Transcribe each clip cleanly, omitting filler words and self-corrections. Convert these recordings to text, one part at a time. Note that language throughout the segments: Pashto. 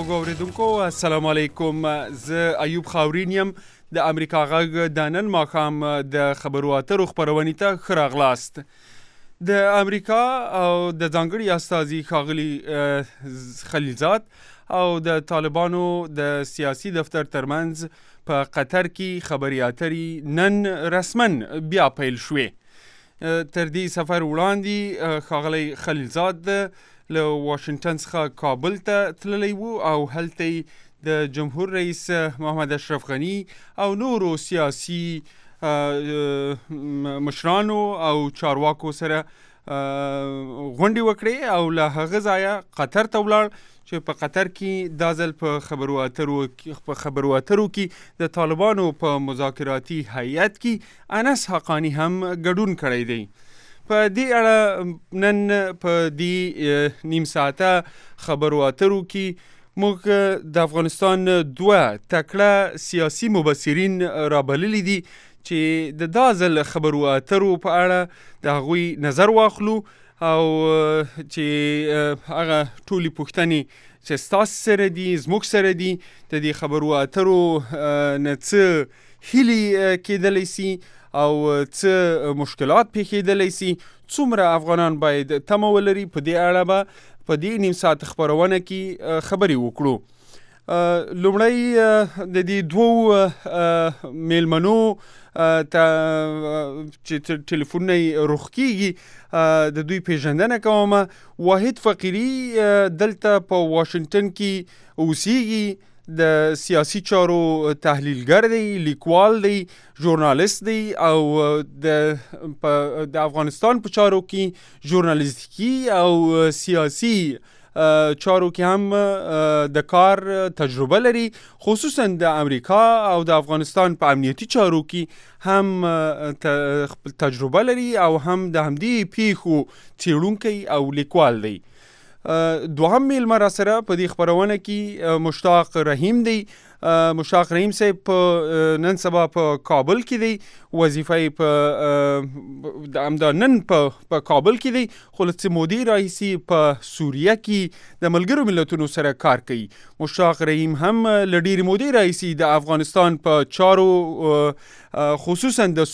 خوږو اوریدونکو السلام علیکم. زه ایوب خاورین یم د امریکا غږ د نن ماښام د خبرو اترو خپرونې ته ښه راغلاست. د امریکا او د ځانګړي استازي ښاغلي خلیلزاد او د طالبانو د سیاسي دفتر ترمنځ په قطر کې خبرې اترې نن رسمن بیا پیل شوې. تر دې سفر وړاندې ښاغلی خلیلزاد له واشنگټن څخه کابل ته تللی و او هلته د جمهور رئیس محمد اشرف غني او نورو سیاسي مشرانو او چارواکو سره غونډې وکړې او له هغه ځایه قطر ته ولاړ چې په قطر کې دا ځل په خبرو اترو کې د طالبانو په مذاکراتي هیئت کې انس حقانی هم ګډون کړی دی. په دې اړه نن په دې نیم ساعته خبرو اترو کې موږ د افغانستان دوه تکړه سیاسي مبصرین رابللي دي چې د دا ځل خبرو اترو په اړه د هغوی نظر واخلو او چې هغه ټولې پوښتنې چې ستاسو سره دي زموږ سره دي د دې خبرو اترو نه څه هیلې کېدلی سي او څه مشکلات پیښېدلی سي، څومره افغانان باید تمه ولري. په دې اړه به په دې نیم ساعت خپرونه کې خبرې وکړو. لومړی د دې دوو میلمنو ته چې ټلیفونونه یې رخ کېږي د دوی پیژندنه کومه. واحد فقیري دلته په واشنگټن کې اوسیږي، د سیاسي چارو تحلیلګر دی، لیکوال دی، ژورنالیست دی او د افغانستان په چارو کې ژورنالیستیکي او سیاسي چارو کې هم د کار تجربه لري، خصوصا د امریکا او د افغانستان په امنیتي چارو کې هم تجربه لري او هم د همدې پیښو څیړونکی او لیکوال دی. دوهم میلمه را سره په دې خپرونه کې مشتاق رحیم دی. مشتاق رحیم صاحب په نن سبا په کابل کې دی، وظیفه یې په نن په کابل کې دی، خو له څه مودې راهیسې په سوریه کې د ملګرو ملتونو سره کار کوي. مشتاق رحیم هم له ډېرې مودې راهیسې د افغانستان په چارو خصوصا د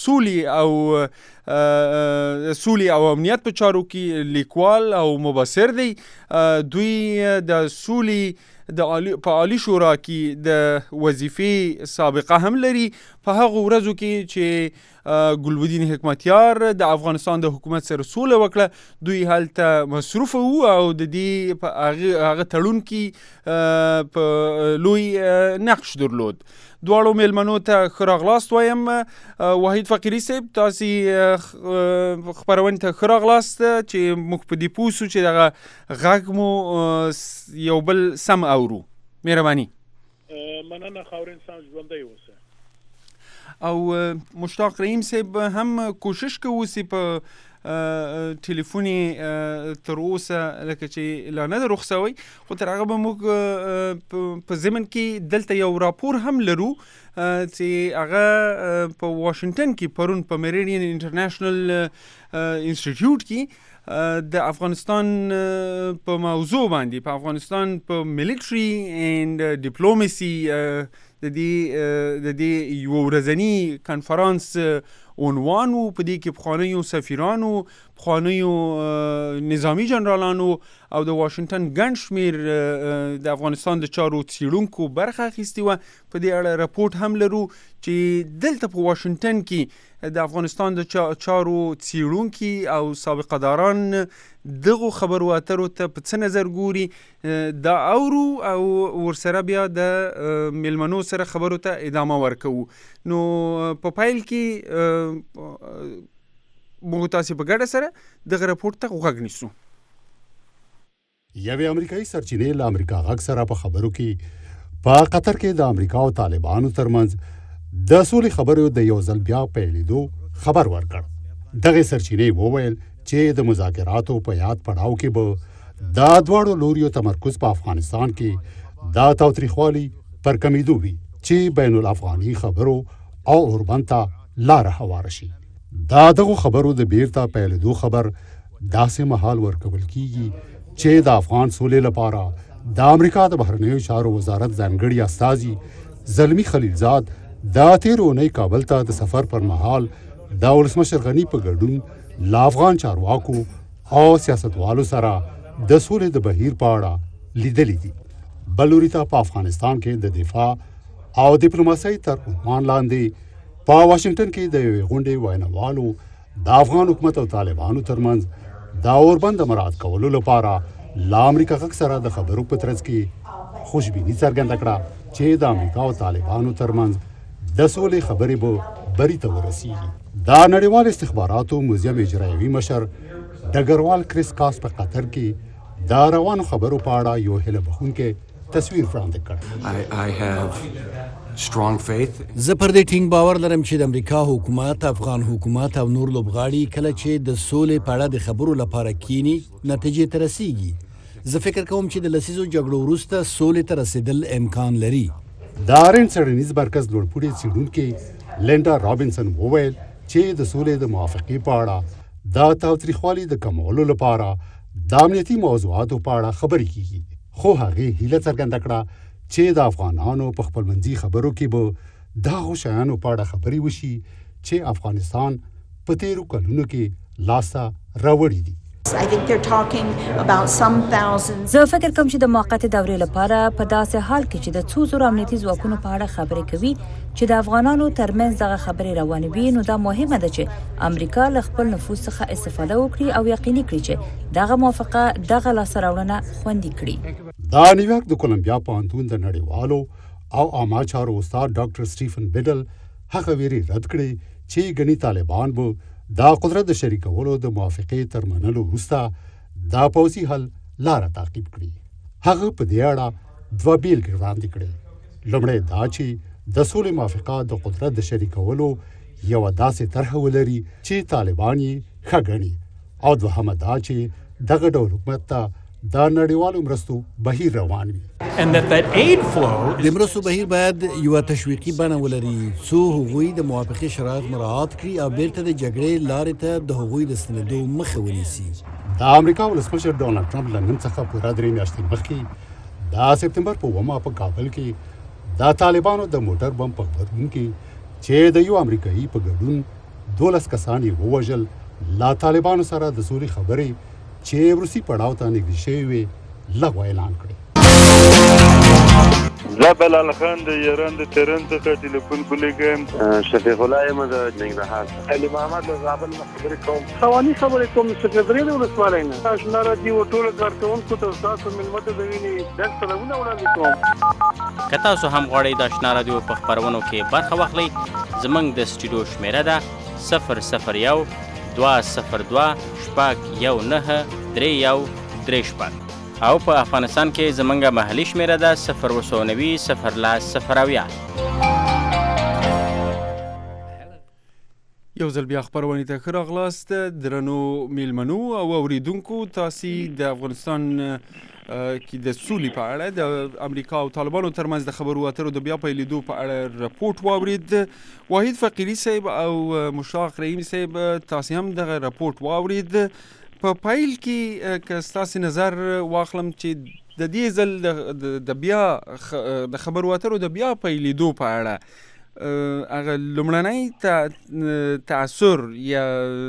سولې او امنیت په چارو کې لیکوال او مبصر دی. دوی د سولې په عالی شورا کې د وظیفې سابقه هم لري. په هغه ورځو کې چې ګلبدین حکمتیار د افغانستان د حکومت سره سوله وکړه، دوی هلته مصروف وو او د دې په هغه تړون کې په لوی نقش درلود. دواړو میلمنو ته ښه راغلاست وایم. واحد فقیري صاحب، تاسې خپرونې ته ښه راغلاست چې موږ په دې پوه سو چې دغه غږ مو یو بل سم اورو. مهرباني. مننه خاورین صاحب، ژوندی اوسه. او مشتاق رحیم صاحب هم کوشش کوو چې په ټلیفوني تر اوسه لکه چې لا نه ده رخ سوی، خو تر هغه به موږ په ضمن کې دلته یو راپور هم لرو چې هغه په واشنگټن کې پرون په میریډین انټرنیشنل انسټیټیوټ کې د افغانستان په موضوع باندې، په افغانستان په ملیټري اینډ ډیپلوماسي د دې یو ورځني کنفرانس عنوان و. په دې کې پخوانیو سفیرانو، پخوانیو نظامی جنرالانو او د واشنگټن ګڼ شمېر د افغانستان د چارو څیړونکو برخه اخیستې وه. په دې اړه رپورټ هم لرو چې دلته په واشنگټن کې د افغانستان د چارو څیړونکي او سابقه داران دغو خبرو اترو ته په څه نظر ګوري، دا اورو او ورسره بیا د میلمنو سره خبرو ته ادامه ورکوو. نو په پیل کې موږ تاسې په ګډه سره دغه رپورټ ته غوږ نیسو. یوې امریکایي سرچینې له امریکا غږ سره په خبرو کې په قطر کې د امریکا او طالبانو ترمنځ د سولې خبرو د یو ځل بیا پیلېدو خبر ورکړ. دغه سرچینې وویل چې د مذاکراتو په یاد پړاو کې به د دواړو لوریو تمرکز په افغانستان کې د تاوتریخوالي پر کمیدو وي چې بین الافغاني خبرو او اوربند ته لاره هواره شي. دغو خبرو د بیرته پیلېدو خبر داسې مهال ورکول کیږي چې د افغان سولې لپاره د امریکا د بهرنیو چارو وزارت ځانګړي استازي زلمی خلیلزاد د تیر اونۍ کابل ته د سفر پر مهال د ولسمشر غني په ګډون له افغان چارواکو او سیاستوالو سره د سولې د بهیر په اړه لیدلي دي. بل ته په افغانستان کې د دفاع او ډیپلوماسۍ تر عنوان لاندې په واشنگټن کې د یوې غونډې ویناوالو د افغان حکومت او طالبانو ترمنځ د اوربند مراعات کولو لپاره له امریکا غږ سره د خبرو په ترڅ کې خوشبیني څرګنده کړه چې د امریکا او طالبانو ترمنځ د سولې خبرې به بری ته ورسیږي. د نړیوال استخباراتو موزیم اجرایوي مشر ډګروال کریس کاس په قطر کې د روانو خبرو په اړه یو هیله بخښونکی تصویر وړاندې کړ. زه پر دې ټینګ باور لرم چې د امریکا حکومت، افغان حکومت او نور لوبغاړي کله چې د سولې په اړه د خبرو لپاره کینی نتیجې ته رسیږي. زه فکر کوم چې د لسیزو جګړو وروسته سولې ته رسیدل امکان لري. د آرن څېړنیز مرکز لوړپوړي څېړونکې لینډا رابنسن وویل چې د سولې د موافقې په اړه د تاوتریخوالي د کمولو لپاره د امنیتي موضوعاتو په اړه خبرې کیږي، خو هغې هیله څرګنده کړه چې د افغانانو په خپلمنځي خبرو کې به د هغو شیانو په اړه خبرې وشي چې افغانستان په تیرو کلونو کې لاسته راوړي دي. زه فکر کوم چې د موقت دورې لپاره په داسې حال کې چې د څو زرو امنیتي ځواکونو په اړه خبرې کوي چې د افغانانو ترمنځ دغه خبرې روانې وي، نو دا مهمه ده چې امریکا له خپل نفوذ څخه استفاده وکړي او یقیني کړي چې دغه موافقه دغه لاسته راوړنه خوندي کړي. د نیویارک د کولمبیا پوهنتون د نړیوالو او عامه چارو استاد ډاکټر سټیفن بیډل هغه ویري رد کړي چې ګڼي طالبان به د قدرت د شریکولو د موافقې تر منلو وروسته د پوځي حل لاره تعقیب کړي. هغه په دې اړه دوه بیلګې وړاندې کړې. لومړی دا چې د سولې موافقه د قدرت د شریکولو یوه داسې طرحه ولري چې طالبان یې ښه ګڼي، او دوهمه دا چې دغه ډول حکومت ته د نړیوالو مرستو بهیر روان وي. د مرستو بهیر باید یوه تشویقي بڼه ولري څو هغوی د موافقې شرایط مراعات کړي او بیرته د جګړې لارې ته د هغوی د ستنېدو مخه ونیسي. د امریکا ولسمشر ډونالډ ټرمپ له نن څخه پوره 3 میاشتې مخکې د سپتمبر په 9 په کابل کې د طالبانو د موټر بم په غبرګون کې چې د یو امریکایي په ګډون 12 کسان یې ووژل، لا طالبانو سره د سولې خبرې چې روسي پړاو ته نږدې شوې وې لغوه اعلان کړې. زه بلال خان د ایران د تهران څخه ټلیفون کولیږم. شفیق الله یم د ننګرهار. علي محمد له زابل نه خبرې کوم. خواني خبرې کوم سکرټري د ولسوالۍ نه. آشنا راډیو ټول کارکونکو ته تاسو ملمت د ویني د سلامونه وړاندې کوم. که تاسو هم غواړئ د آشنا راډیو په خپرونو کې برخه واخلئ، زموږ د سټوډیو شمیره ده 001 202 شپږ 19 او په افغانستان کې زمونږ محلي شمیره ده 090 یو ځل بیا خپرونې ته ښه راغلاست. درنو میلمنو او اوریدونکو، تاسې د افغانستان کې د سولې په اړه د امریکا او طالبانو ترمنځ د خبرو اترو د بیا پیلېدو په اړه رپورټ واورید. واحد فقیري صاحب او مشتاق رحیم صاحب تاسې هم دغه رپورټ واورید. په پیل کې که ستاسې نظر واخلم چې د دې ځل د بیا د خبرو اترو د بیا پیلېدو په اړه هغه لومړنی تاثر یا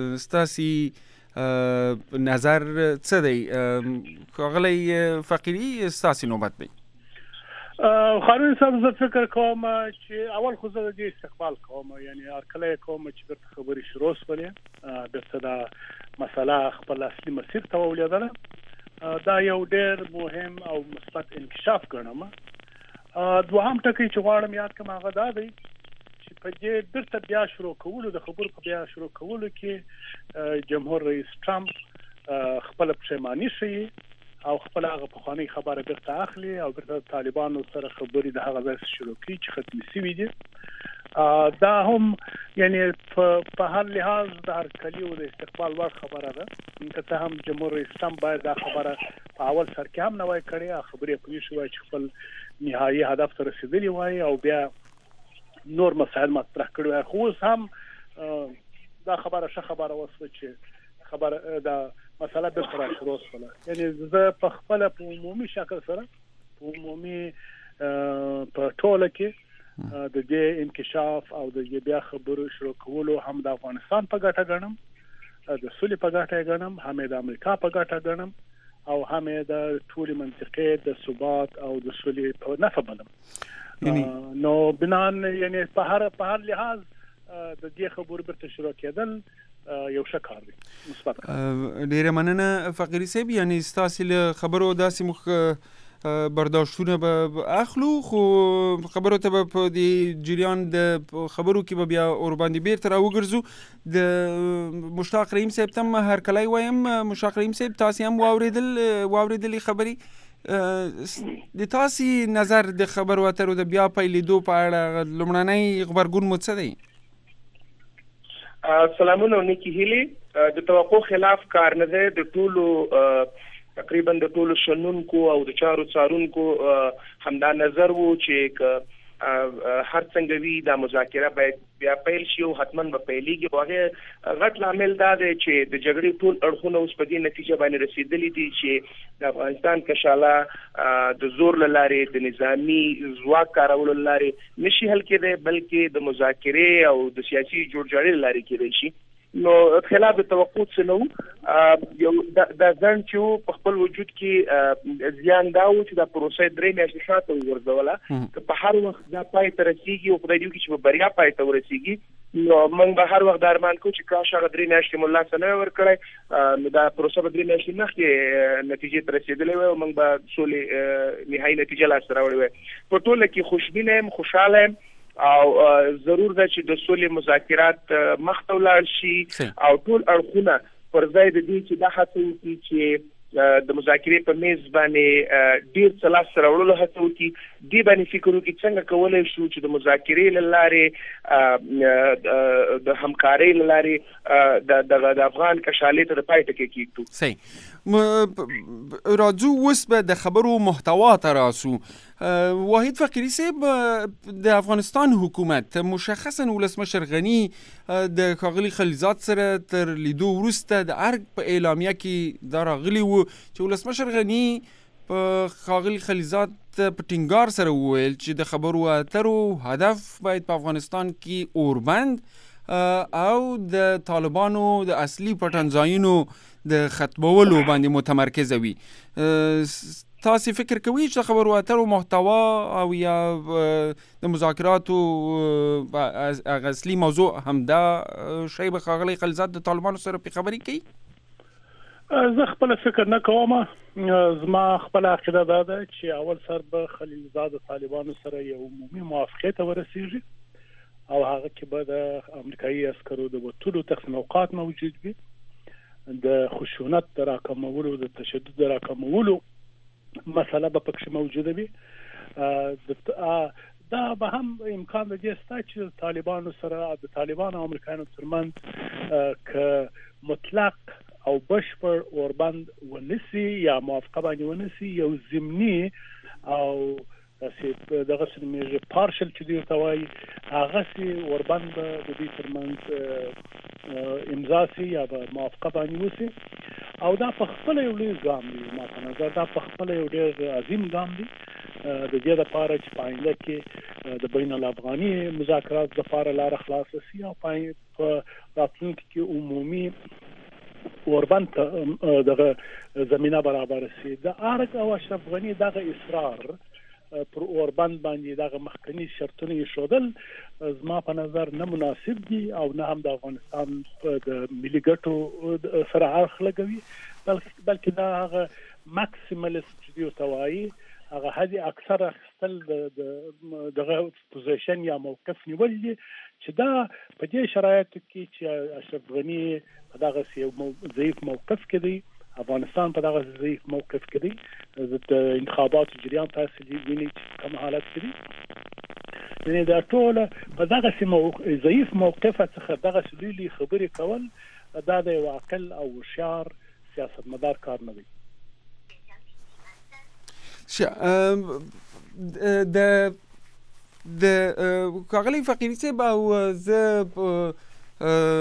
ستاسې نظر څه دی؟ ښاغلی فقیري، ستاسې نوبت دی. خارون صاحب، زه فکر کوم چې اول خو زه د دې استقبال کوم، یعنی هرکله یې کوم چې بیرته خبرې شروع شولې، بیرته دا مسله خپل اصلي مسیر ته ولیدله. دا یو ډېر مهم او مثبت انکشاف ګڼم. دوهم ټکی چې غواړم یاد کړم هغه دا دی چې په دې بیرته بیا شروع کولو د خبرو په بیا شروع کولو کې جمهور رئیس ټرمپ خپل پښیماني ښیي او خپل هغه پخوانۍ خبره بیرته اخلي او بیرته طالبانو سره خبرې د هغه ځای شروع کړي چې ختمې شوي دي. دا هم یعنی په هر لحاظ د هرکلي او د استقبال وړ خبره ده. که څه هم جمهور رئیس ټرمپ باید دا خبره په اول سر کې هم نه وای کړې، خبرې پوه شوی چې خپل نهایي هدف ته رسېدلي وای او بیا نور مسایل مطرح کړي وای. خو اوس هم دا خبره ښه خبره وسوه چې خبره دا مسله بیرته را شروع شوله. یعنی زه په خپله په عمومي شکل سره عمومي په ټوله کې د دې انکشاف او د بیا خبرو شروع کولو هم د افغانستان په ګټه ګڼم، د سولې په ګټه ګڼم، هم د امریکا په ګټه ګڼم او هم د ټولې منطقې د ثبات او د سولې په نفع بلم. نو بنان یعنی په هر لحاظ د دې خبرو برته شروع کېدل یو ښه کار دی، مثبت کار. ډېره مننه فقیري صاحب. یعنی ستاسو له خبرو داسې مخ برداشتونه به اخلو، خو خبرو ته به په دې جریان د خبرو کې به بیا اور باندې بیرته راوګرځو. د مشتاق رحیم صاحب ته هم هرکلی وایم. مشتاق رحیم صاحب تاسې هم واورېدلې خبرې، د تاسې نظر د خبرو اترو د بیا پیلېدو په اړه لومړنی غبرګون مو څه دی؟ سلامونه او نیکی هیلې. د توقع خلاف کار نه دی. د ټولو تقریبا د ټولو شنونکو او د چارو څارونکو همدا نظر وو چې هر څنګه وي دا مذاکره باید بیا پیل شي او حتما به پیلېږي. هغه غټ لامل دا دی چې د جګړې ټول اړخونه اوس په دې نتیجه باندې رسېدلي دي چې د افغانستان کشاله د زور له لارې د نظامي ځواک کارولو له لارې نشي حل کېدی، بلکې د مذاکرې او د سیاسي جوړجاړي له لارې کېدی شي. نو خلاف د توقع څه نه وو. یو د ځان چې په خپل وجود کې زیان دا و چې دا پروسه 3 میاشتې شاته وګرځوله، که په هر وخت دا پای ته رسېږي او خدای دې وکړي چې په بریا پای ته ورسېږي، نو موږ به هر وخت دا ارمان کوو چې کاش هغه 3 میاشتې مو لاس نه ورکړی، نو دا پروسه به 3 میاشتې مخکې نتیجې ته رسېدلی وی او موږ به سولې نهایي نتیجه لاسته راوړې وی. په ټوله کې خوشبینه یم، خوشحاله یم او ضرور ده چې د سولې مذاکرات مخته ولاړ شي او ټول اړخونه پر ځای د دې چې دا هڅه وکړي چې د مذاکرې په میز باندې ډیر څه لاسته راوړلو هڅه وکړي. دې باندې فکر وکړي څنګه کولی شو چې د مذاکرې له لارې د همکارۍ له لارې د افغان کشالۍ ته د پای ټکی کېږدو. صحیح. راځو اوس به د خبرو محتوا ته راسو. واحد فقیري صاحب، د افغانستان حکومت مشخصا ولسمشر غني د ښاغلي خلیلزاد سره تر لیدو وروسته د ارګ په اعلامیه کې دا راغلی و چې ولسمشر غني په ښاغلي خلیلزاد په ټینګار سره وویل چې د خبرو اترو هدف باید په افغانستان کې اوربند او د طالبانو د اصلي پټنځایونو د ختمولو باندې متمرکز وي. تاسو فکر کوئ چې خبرو اترو محتوا او یا د مذاکراتو اصلي موضوع همدا شی به ښاغلی خلیلزاد د طالبانو سره په خبرې کوي؟ زه خپل فکر نه کوم. زما خپل عقیده دا ده چې اول سر به خلیلزاد د طالبانو سره یو عمومي موافقه ته ورسیږي او هغه کې به د امریکایي عسکرو د وټولو تقسیم اوقات موجود وي، د خشونت د راکمولو، د تشدد د راکمولو مسله به پکې موجوده وي. دا به هم امکان د دې شته چې طالبانو سره د طالبانو او امریکایانو ترمنځ که مطلق او بشپړ اوربند ونسي یا موافقه باندې ونسي، یو ضمني او دغه سمېږي پارشل چې دوی ته وایي، هغه سي اوربند به د دوی ترمنځ امضا سي یا به موافقه باندې وسي او دا په خپله یو لوی ګام دی. ما په نظر دا په خپله یو ډېر عظیم ګام دی د دې لپاره چې په آینده کې د بین الافغاني مذاکرات لپاره لاره خلاصه سي او په راتلونکي کې عمومي اوربند دغه زمینه برابر سي. د ارګ او اشرف غني دغه اصرار پر اوربند باندې دغه مخکنی شرطونه ایښودل زما په نظر نه مناسب دي او نه هم د افغانستان د ملي ګټو سره اړخ لګوي، بلکې دا هغه ماکسیملیست چې دوی ته وایي، هغه حد اکثر اخیستل دغه پوزیشن یا موقف نیول دي چې دا په دې شرایطو کې چې اشرف غني په دغه یو ضعیف موقف کې دی، افغانستان په دغه ضعیف موقف کې دی، د انتخاباتو جریان تاسو وینئ چې کوم حالت کې دی. یعنې دا ټوله په دغسې ضعیف موقف څخه دغسې لوی خبرې کول دا د یو عاقل او هوښیار سیاستمدار کار نه دی. د ښاغلي فقیري صاحب او زه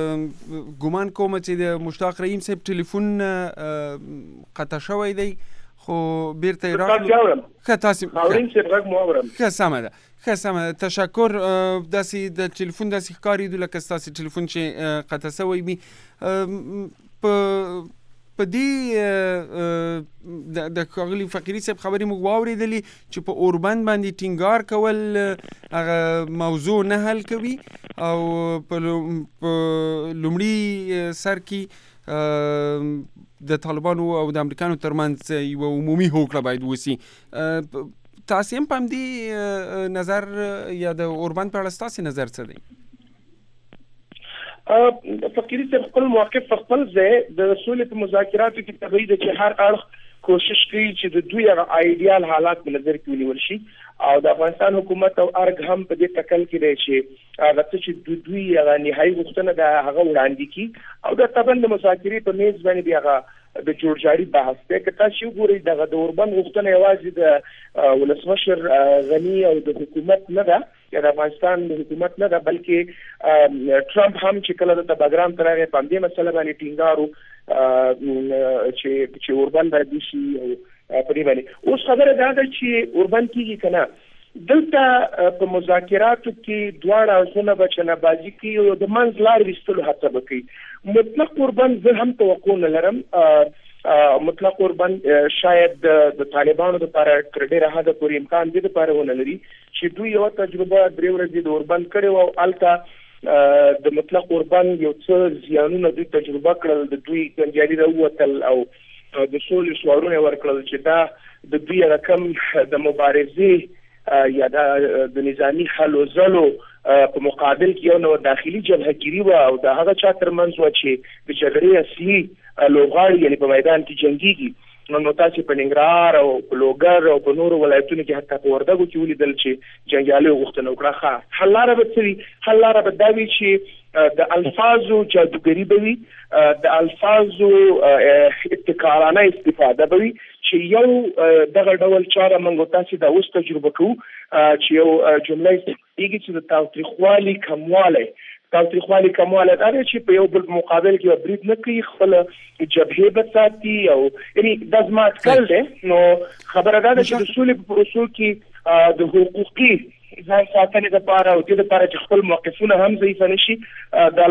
ګمان کوم چې د مشتاق رحیم صاحب ټلیفون قطع شوی دی، خو بیرته راغلو ښه تاسې خاورین صاحب غږ مو اورم ښه سمه ده ښه سمه ده تشکر داسې د ټلیفون داسې ښکارېدو لکه ستاسې ټلیفون چې قطع سوی وي په دې د ښاغلي فقیري صاحب خبرې موږ واورېدلې چې په اوربند باندې ټینګار کول هغه موضوع نه حل کوي او په لومړي سر کې د طالبانو او د امریکانو ترمنځ یوه عمومي هوکړه باید وسي. تاسې هم په همدې نظر یا د اوربند په اړه ستاسې نظر څه دی؟ فقیري صاحب خپل موقف په خپل ځای د سولې په مذاکراتو کې طبیعي ده چې هر اړخ کوشش کوي چې د دوی هغه آیډیال حالات په نظر کې ونیول شي او د افغانستان حکومت او ارګ هم په دې تکل کې دی چې هغه څه چې دوی هغه نهایي غوښتنه ده هغه وړاندې کړي او د طبعا د مذاکرې په میز باندې هغه د جوړجاړي بحث دی. که تاسو وګورئ دغه د اوربند غوښتنه یوازې د ولسمشر غني او د حکومت نه ده یا د افغانستان د حکومت نه ده بلکې ټرمپ هم چې کله د بګرام تر هغه په دې مسله باندې ټینګارو چې اوربند باندې شي او په دې باندې اوس خبره ده چې اوربند کېږي که نه دلته په مذاکراتو کې دواړه اړخونه به چنهبازي کوي او د منځ لار ویستلو هڅه به کوي. مطلق اوربند زه هم توقع نه لرم. مطلق اوربند شاید د طالبانو لپاره تر ډېره حده پورې امکان دې لپاره ونه لري چې دوی یوه تجربه 3 ورځې د اوربند کړې وه او هلته د مطلق اوربند یو څه زیانونه دوی تجربه کړل، د دوی جنجالي راووتل او د سولې شعارونه ورکړل چې دا د دوی رقم د مبارزې یا د نظامی حلو زلو په مقابل کې یو نو داخلي جبههګیري وه او د هغه چا ترمنځ وه چې د جګړې اصلي لوبغاړي یعنې په میدان کې جنګېږي. نو تاسې په ننګرهار او په لوګر او په نورو ولایتونو کې حتی په وردګو کې ولیدل چې جنګیالیو غوښتنه وکړه. ښه حل لاره به څه وي؟ حل لاره به دا وي چې د الفاظو جادوګري به وي، د الفاظو ابتکارانه استفاده به وي چې یو دغه ډول چاره موږ تاسې دا اوس تجربه کوو چې یو جمله استفادهږي چې د تاوتریخوالي کموالی دا دی چې په یو بل مقابل کې برید نه کوي، خپله جبهې به ساتي او یعنې دا زما اټکل دی. نو خبره دا ده چې د سولې په پروسو کې د حقوقي ځان ساتنې لپاره او دې لپاره چې خپل موقفونه هم ضعیفه نه شي د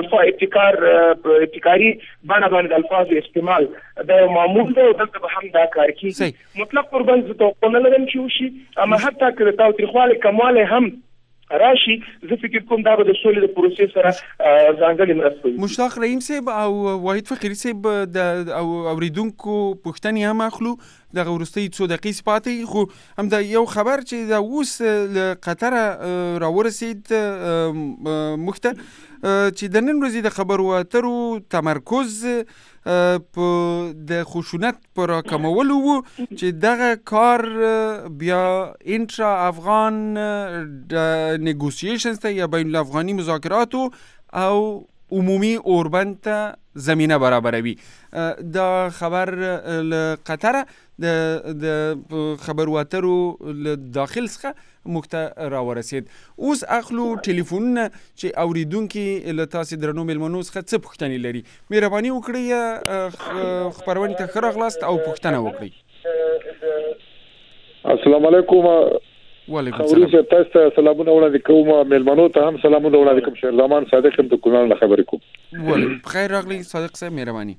ابتکاري بڼه باندې د الفاظو استعمال دا یو معمول دی او دلته به هم دا کار کېږي. مطلق اوربند زه توقع نه لرم چې وشي، اما حتی که د تاوتریخوالي کموالی هم راشي زه فکر کوم دا به د سولې د پروسې سره ځانګړې مرسته وي. مشتاق رحیم صاحب او واحد فقیري صاحب د اوریدونکو پوښتنې هم اخلو دغه وروستۍ څو دقیقې پاتې، خو همدا یو خبر چې دا اوس له قطره راورسید موږ ته چې د نن ورځې د خبرو اترو تمرکز په د خشونت پر راکمولو و چې دغه کار بیا انټرا افغان نیګوسییشنز ته یا بین الافغاني مذاکراتو او عمومي اوربند ته زمینه برابروي. دا خبر له قطره د خبرو اترو له داخل څخه موږ ته راورسید. اوس اخلو ټلیفونونه چې اوریدونکي له تاسې درنو مېلمنو څخه څه پوښتنې لري. مهرباني وکړئ خپرونې ته ښه راغلاست او پوښتنه وکړئ. السلام علیکم. وعلیکم السلام. خبرې تاسو ته سلامونه وړاندې کوم، مېلمنو ته هم سلامونه وړاندې کوم. شیر زمان صادق هم د کونړ نه خبرې کوم. وعلیکم بخیر راغلی صادق صاحب، مهرباني.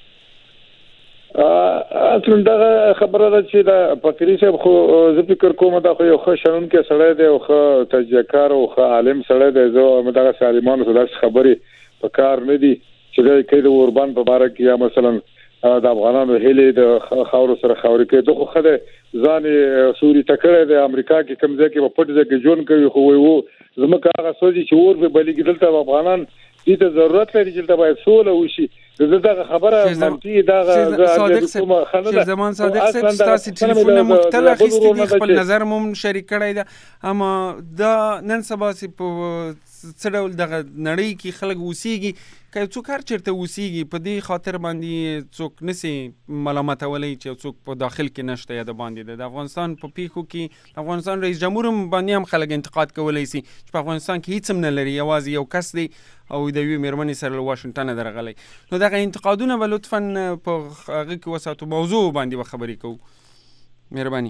اصلا دغه خبره ده چې دا فقیري صاحب خو زه فکر کوم دا خو یو ښه شنونکی سړی دی او ښه تجزیه‌کار او ښه عالم سړی دی. زه دغه عالمانو ته داسې خبرې په کار نه دي چې دی کوي د اوربند په باره کې یا مثلا د افغانانو هیلې د خاورو سره خاورې کوي. دغه خو د ځان سوري تکړه د امریکا کې کوم ځای کې په پټ ځای کې ژوند کوي، خو وایي زموږ هغه سوچي چې اور به بلېږي دلته افغانان دې ته ضرورت لري چې دلته باید سوله وشي. دغه خبره منفي دغه زمان صادق صاحب ستاسو ټلیفون مختلف اخیستی دي، خپل نظر مو شریک کړی ده، اما دا نن سبا سي په څه ډول دغه نړۍ کې خلک اوسېږي که څوک هر چېرته اوسېږي په دې خاطر باندې څوک نسي ملامتولی چې څوک په داخل کې نشته یا د باندې ده. د افغانستان په پیښو کې افغانستان رئیس جمهور باندې هم خلک انتقاد کولی سي چې په افغانستان کې هیڅ هم نه لري، یوازې یو کس دی او د یوې مېرمنې سره له واشنګټنه درغلی. نو دغه انتقادونه به لطفا په هغه کې وساتو، موضوع باندې به خبرې کوو. مهرباني.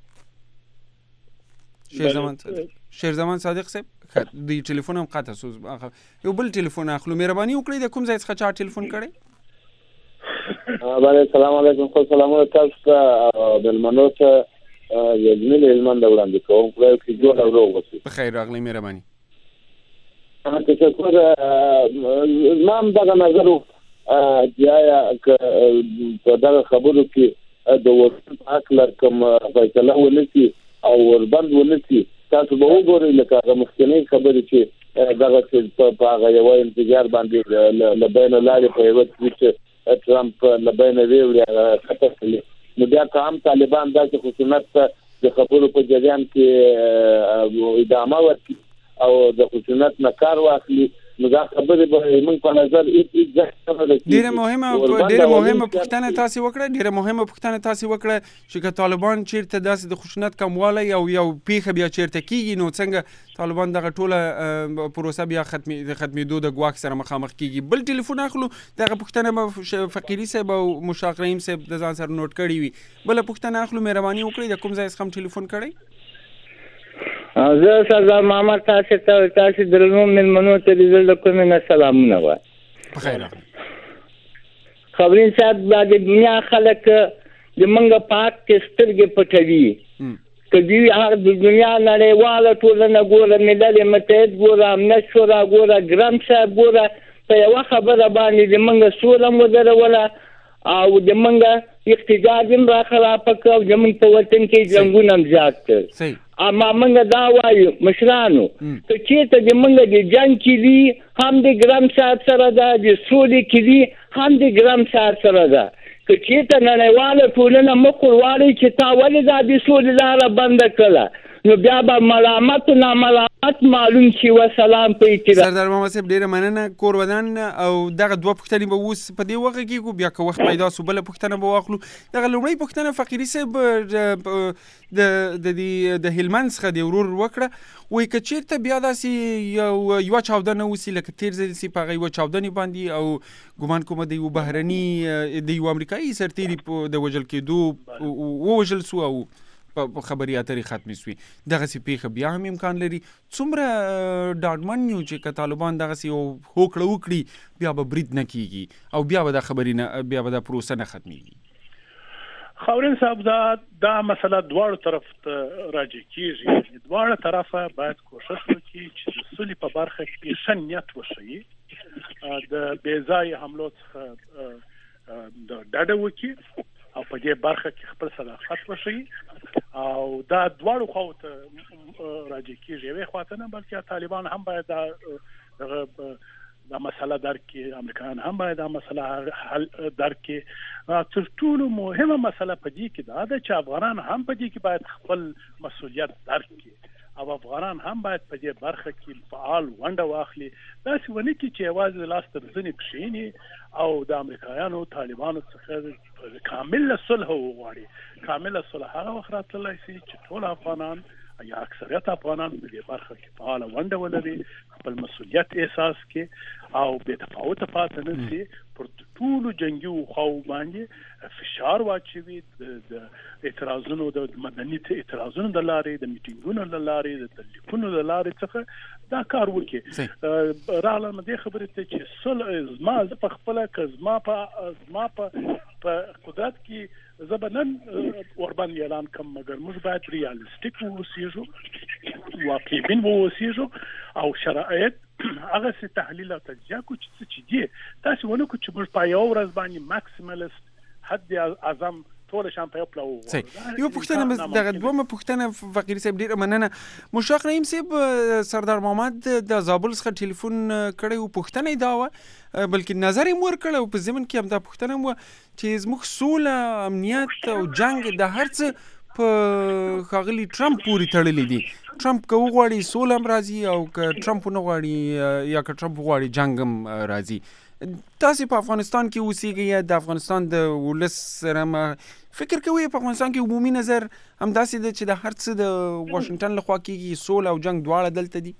شیرزمان صادق صاحب د ټلیفون هم قطع سوز یو بل ټلیفون اخلو. مهرباني وکړئ د کوم ځای څخه چا ټلیفون کړی؟ باندې السلام علیکم. خو سلامونه تاسو ته د لمنو ته یزمین هلمند وړاندې کوم. خدای دې جوړ او روغ وکړي. بخیر راغلی. مهرباني. تشکر. ما هم دغه نظر یا په دغه خبرو کې د وطن حق کوم فیصله ونکړي او وربند ونکړي. تاسو به وګورئ لکه هغه مخکنۍ خبرې چې دغه په هغه یوه انفجار باندې له بین لارې په یوه ټویټ ټرمپ له بینه ویوړي هغه خطر کړي. نو بیا که هم طالبان داسې خشونت ته د خبرو په جریان کې ادامه ورکړي او د خشونت نه کار واخلي، نو دا خبرې به موږ په نظر ډیره مهمه پوښتنه تاسو وکړه چې که طالبان چیرته داسې د خشونت کموالی او یو پیښه بیا چیرته کیږي، نو څنګه طالبان دغه ټوله پروسه بیا ختمېدو د ګواښ سره مخامخ کیږي. بل ټلیفون اخلو. دغه پوښتنه به فقیري صاحب او مشتاق رحیم صاحب د ځان سره نوٹ کړي وي. بله پوښتنه اخلو. مهرباني وکړئ د کوم ځای څخه هم ټلیفون کړی؟ زه سردار محمد تاسو درنو مېلمنو ته د زړه له کومې نه سلامونه وایم. خبرین صاحب دا د دنیا خلک د منګه پاک کې سترګې پټوي. که دوی هغه د دنیا نړیواله ټولنه ګوره، ملل متحد ګوره، امنیت شورا ګوره، ګرم صاحب ګوره، په یوه خبره باندې د منګه سوله مو دروله او د منګه اقتدار هم را خرابه کړ او زموږ په وطن کې جنګونه هم زیات کړ. اما منګه دا وایو مشرانو که چېرته د منګه د جنګ کلي هم د ګرم صاحب سره ده، د سولې کلي هم د ګرم صاحب سره ده. که چېرته نړیواله ټولنه مخ ورواړي چې تا ولې دا د سولې لاره بنده کړله، نو بیا به ملامت و ناملامت معلوم شي. وسلام په اطلاع. سردار محمد صاحب ډیره مننه. کور ودان او دغه دوه پوښتنې به اوس په دې وخت کې کو، بیا که وخت پیدا سو بله پوښتنه به واخلو. دغه لومړی پوښتنه فقیري صاحب د هلمند څخه د ورور وکړه، وایي که چېرته بیا داسې یوه چاودنه وسي لکه تېر ځل چې په هغه یوه چاودنې باندې او ګمان کومه د یو بهرني د یو امریکایي سرتیري د وژل کېدو ووژل سو او په خبري اترې ختمې سوې، دغسې پیښه بیا هم امکان لري؟ څومره ډاډمن یو چې که طالبان دغسې هوکړه وکړي بیا به برید نه کیږي او بیا به دا خبرې نه بیا به دا پروسه نه ختمېږي؟ خاورین صاحب دا مسله دواړو طرف ته راجع کیږي. دواړه طرفه باید کوشش وکړي چې د سولې په برخه کې ښه نیت وښیي، د بې ځایه حملو څخه ډډه وکړي او په دې برخه کې خپل صداقت وښیي. او دا دواړو خواو ته راجع کیږي. یوې خواته نه بلکې طالبان هم باید دا مسله درک کړي، امریکایان هم باید دا مسله حل درک کړي. تر ټولو مهمه مسله په دې کې دا ده چې افغانان هم په دې کې باید خپل مسؤلیت درک کړي او افغانان هم باید په دې برخه کې فعال ونډه واخلي. داسې ونه کړي چې یوازې لاس تر زنې کښېني او د امریکایانو طالبانو څخه کامله صلح وغواړي. کامله صلح هغه وخت راتللی شي چې ټول افغانان یا اکثریت افغانان په دې برخه کې فعاله ونډه ولري، خپل مسؤلیت احساس کړي او بې تفاوته پاتې نه شي، پر ټولو جنګي خواو باندې فشار واچوي، د اعتراضونو د مدني اعتراضونو د لارې، د میټینګونو د لارې، د لیکونو د لارې څخه دا کار وکړي. راغلم دې خبرې ته چې زما زه په خپله که زما په قدرت کې زه به نن ورباندې اعلان کړم، مګر موږ باید ریالستیک واوسېږو، واقع بین واوسېږو او شرایط هغسې تحلیل او تجزیه کړو چې دي. داسې ونه کړو چې موږ په یوه ورځ باندې ماکسیملیست حد اعظم ټول شان په یو پلو وو. یو پوښتنه دغه دومره پوښتنه فقیري صاحب ډیره مننه. مشتاق رحیم صاحب سردار محمد د زابل څخه ټلیفون کړی و، پوښتنه یې دا وه بلکې نظر یې ورکړی او په ضمن کې هم دا پوښتنه وه چې زموږ سوله، امنیت او جنګ د هر څه په ښاغلي ټرمپ پورې تړلي دي. ټرمپ که وغواړي سوله هم راځي او که ټرمپ ونه غواړي یا که ټرمپ وغواړي جنګ هم راځي. تاسې په افغانستان کې اوسېږئ یا د افغانستان د ولس سره فکر کوئ په افغانستان کې عمومي نظر همداسې ده چې د هر څه د واشنګټن لخوا کېږي، سوله او جنګ دواړه دلته دي؟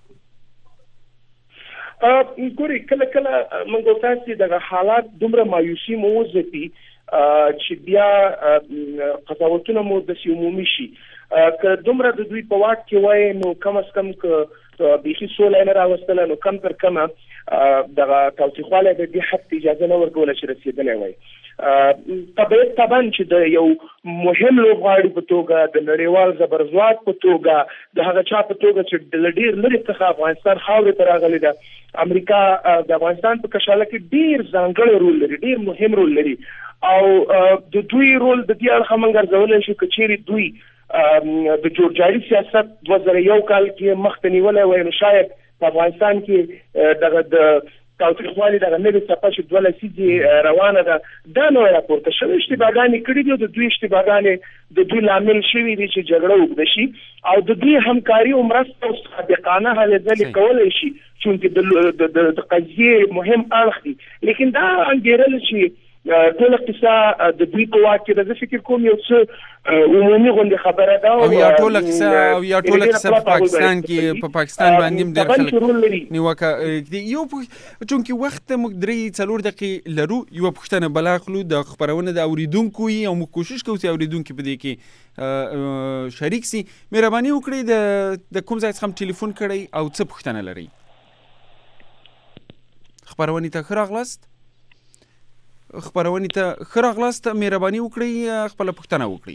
ګورئ کله کله موږ تاسو دغه حالات دومره مایوسي مو وځي چې بیا قضاوتونه مو داسې عمومي شي. که دومره د دوی په واک کې وای نو کم از کم که بیخي سوله نه راوستله نو کم تر کمه دغه تاوتریخوالی د دې حد ته اجازه نه ورکوله چې رسېدلی وای. طبعا چې د یو مهم لوبغاړي په توګه د نړیوال زبرځواک په توګه د هغه چا په توګه چې له ډېر لرې څخه افغانستان خاورې ته راغلی ده، امریکا د افغانستان په کشاله کې ډېر ځانګړی رول لري، ډېر مهم رول لري او د دوی رول د دې اړخه موږ ارزولی شو که چیرې دوی د جوړجاړي سیاست 2001 کال کې مخته نیولی وای نو شاید په افغانستان کې دغه د تاوتریخوالي دغه نوې څپه چې 2 لسیزې روانه ده دا نوې راپورته شوې اشتباهګانې کړي دي او د دوی اشتباهګانې د دوی لامل شوي دي چې جګړه اوږده شي او د دوی همکاري او مرسته او صادقانه هلې ځلې کولی شي چونکې د قضیې مهم اړخ دي. لیکن دا انګېرل چې ټول قصه د دوی په واک کې ده، زه فکر کوم یو څه عمومي غوندې خبره ده او یا ټوله قصه په پاکستان کې په پاکستان باندې هم ډېر خلک نیوکه کوي. یو چونکې وخت موږ 3-4 دقیقې لرو، یوه پوښتنه بل اخلو د خپرونه د اورېدونکو او موږ کوشش کوو چې اورېدونکي په دې کې شریک سي. مهرباني وکړئ د کوم ځای څخه هم ټلیفون کړئ او څه پوښتنه لرئ. خپرونې ته ښه راغلاست. مهرباني وکړئ خپله پوښتنه وکړئ.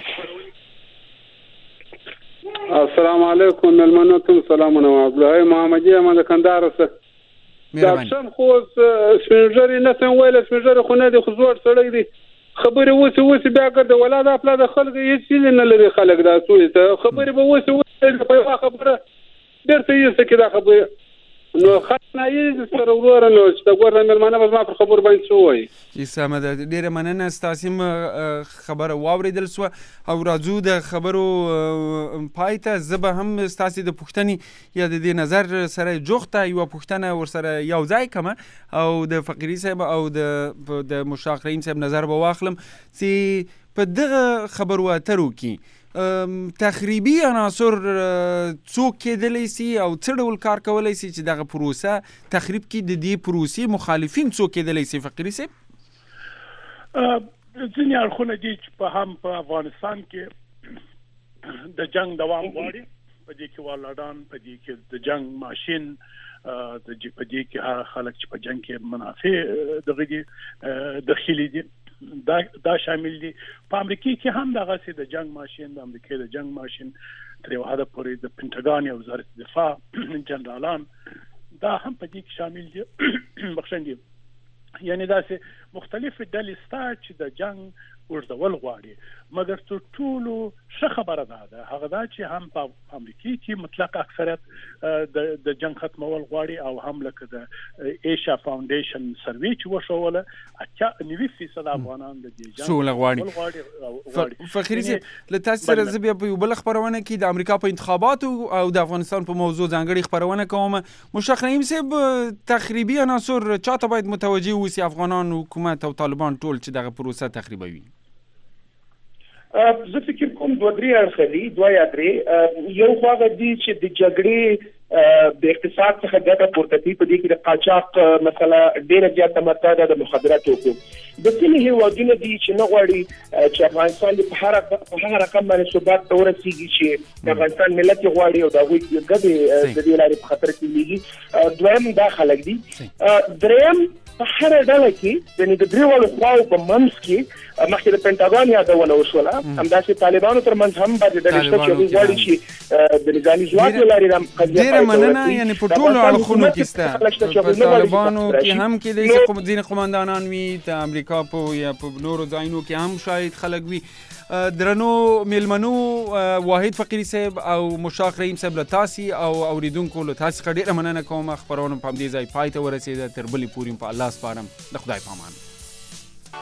السلام علیکم مېلمنو ته سلامونه. عبدالحی محمدي یم د کندهار څخه. ډاکټر خو سپین ږیري نه څنګه ویل، سپین ږیري خو نه دی، خو زوړ سړی دی. خبرې اوسې بیا که د ولاد اپلا د خلکو هېڅ هیلې نه لري خلک دا سوی ته خبرې به اوسې په یوه خبره ډېر څه ایسته کې دا خبرې نو خلک نایي سره وروره نو چې د ګورنه مېلمانه به زما پر خبرو باندې څه ووایي. سمه ده، ډېره مننه. ستاسې هم خبره واورېدل سوه او راځو د خبرو پای ته. زه به هم ستاسې د پوښتنې یا د دې نظر سره جوخته یوه پوښتنه ورسره یو ځای کمه او د فقیري صاحب او د مشتاق رحیم صاحب نظر به واخلم چې په دغه خبرو اترو کې تخریبي عناصر څوک کېدلی سي او څه ډول کار کولی سي چې دغه پروسه تخریب کړي، د دې پروسې مخالفین څوک کېدلی سي فقیري صاحب؟ ځینې اړخونه دي چې په افغانستان کې د جنگ دوام غواړي، په دې کې والادان، په دې کې د جنگ ماشین، په دې کې هغه خلک چې په جنگ کې منافع دغه دي داخلي دي دا شامل دي. په امریکا کې هم دغسې د جنگ ماشین، د امریکا د جنگ ماشین تر یو حده پورې د پنټاګان یا وزارت دفاع جنرالان دا هم په دې کې شامل دي. بخښنه دي، یعنی داسې مختلفې ډلې سته چې د جنگ اوږدول غواړي، مګر تر ټولو ښه خبره ده هغه دا چې هم په امریکا کې مطلق اکثریت د جنگ ختمول غواړي او هم لکه د ایشیا فاونډیشن سروې چې وښوله 90% افغانان د دې جنگ سوله غواړي. فقیري صاحب له تاسو سره زه بیا په یو بله خپرونه کې د امریکا په انتخاباتو او د افغانستان په موضوع ځانګړې خپرونه کوم. مشتاق رحیم صاحب، تخریبي عناصر چاته باید متوجه اوسي، افغانان، حکومت او طالبان ټول چې دغه پروسه تخریبوي؟ زه فکر کوم 2-3 اړخه دي، 2 یا 3. یو خو هغه دي چې د جګړې د اقتصاد څخه ګټه پورته کوي، په دې کې د قاچاق مسله ډېره زیاته مطرح ده، د مخدراتو حقوق. د ځینې هېوادونه دي چې نه غواړي چې افغانستان په هغه رقم باندې ثبات ته ورسېږي چې د افغانستان ملت یې غواړي او د هغوی ګټې د دې لارې په خطر کې لېږي. دویم دا خلک دي. دریم په هره ډله کې یعنې د درېواړو خواو په منځ کې مخکې د پنټاګان یادونه وشوله، همداسې طالبانو تر منځ هم بعضې ډلې شته چې هغوی غواړي چې د نظامي ځواک له لارې قضیه ډېره مننه. یعنې په ټولو اړخونو کې شته، په طالبانو کې هم کېدای شي ځینې قمندانان وي، د امریکا یا په نورو ځایونو کې هم شاید خلک وي. درنو میلمنو، واحد فقیري صاحب او مشتاق رحیم صاحب له تاسې او اورېدونکو له تاسې څخه ډېره مننه کوم. خپرونه په همدې ځای پای ته ورسېده. تر بلې پورې په الله سپارم. د خدای په امان.